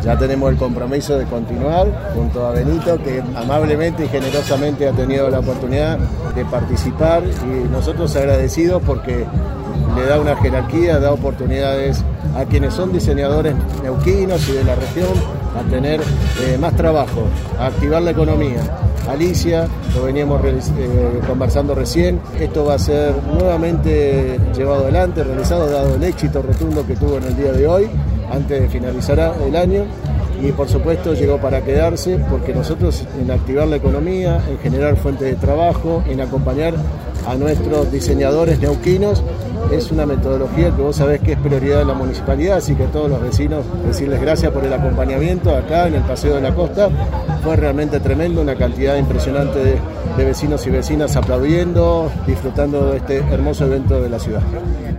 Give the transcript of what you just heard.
Ya tenemos el compromiso de continuar junto a Benito, que amablemente y generosamente ha tenido la oportunidad de participar, y nosotros agradecidos porque le da una jerarquía, da oportunidades a quienes son diseñadores neuquinos y de la región a tener más trabajo, a activar la economía. Alicia, lo veníamos conversando recién, esto va a ser nuevamente llevado adelante, realizado, dado el éxito rotundo que tuvo en el día de hoy, antes de finalizar el año, y por supuesto llegó para quedarse, porque nosotros en activar la economía, en generar fuentes de trabajo, en acompañar a nuestros diseñadores neuquinos, es una metodología que vos sabés que es prioridad de la municipalidad, así que a todos los vecinos decirles gracias por el acompañamiento acá en el Paseo de la Costa. Fue realmente tremendo, una cantidad impresionante de vecinos y vecinas aplaudiendo, disfrutando de este hermoso evento de la ciudad.